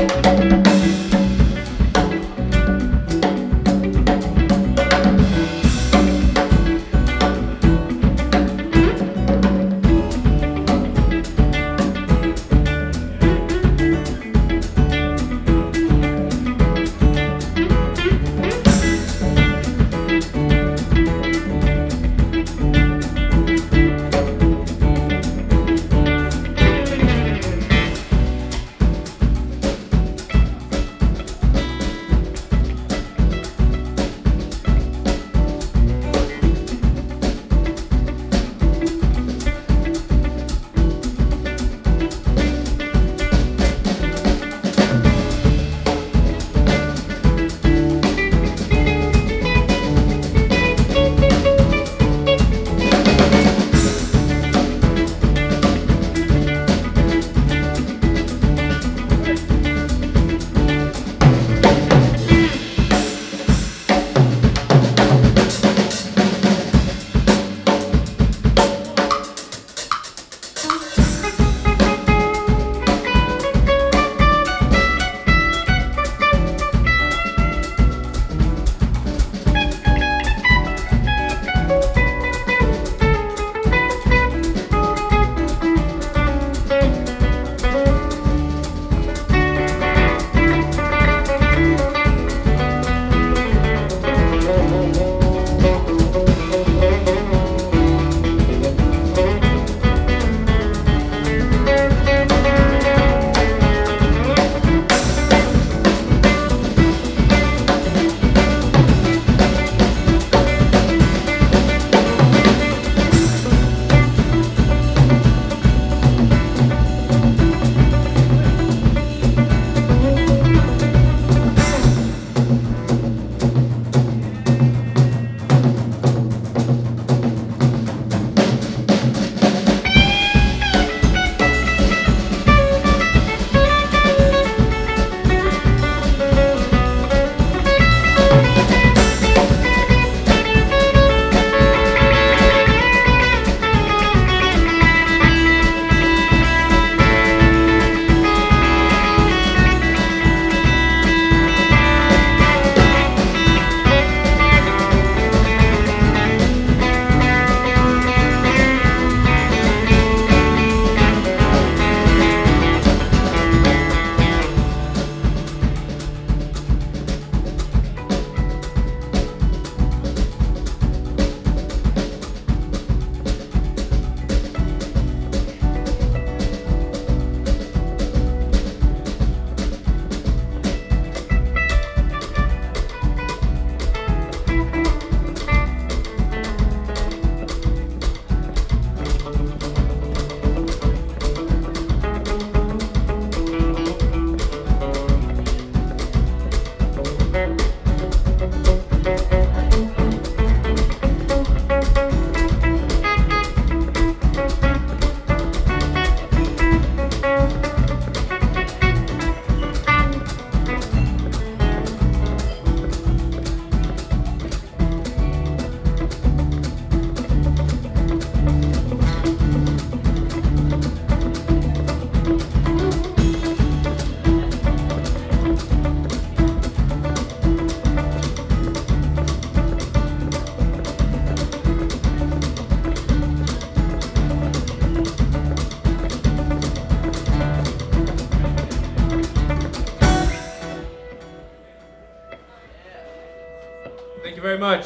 Thank you very much.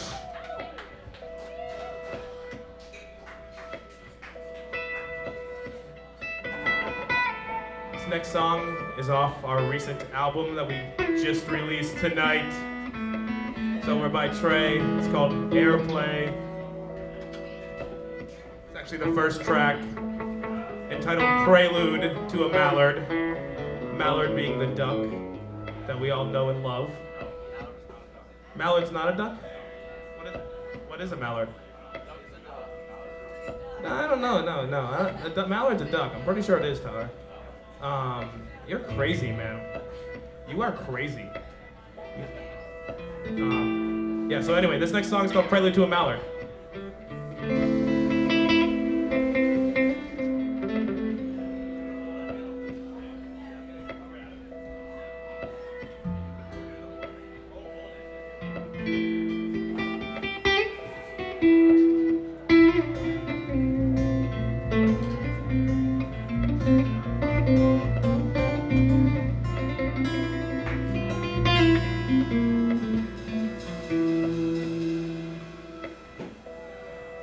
This next song is off our recent album that we just released tonight. It's over by Trey. It's called Airplay. It's actually the first track, entitled Prelude to a Mallard. Mallard being the duck that we all know and love. Mallard's not a duck? What is a mallard? No, I don't know. No. Mallard's a duck. I'm pretty sure it is, Tyler. You're crazy, man. You are crazy. Yeah, so anyway, this next song is called Prelude to a Mallard.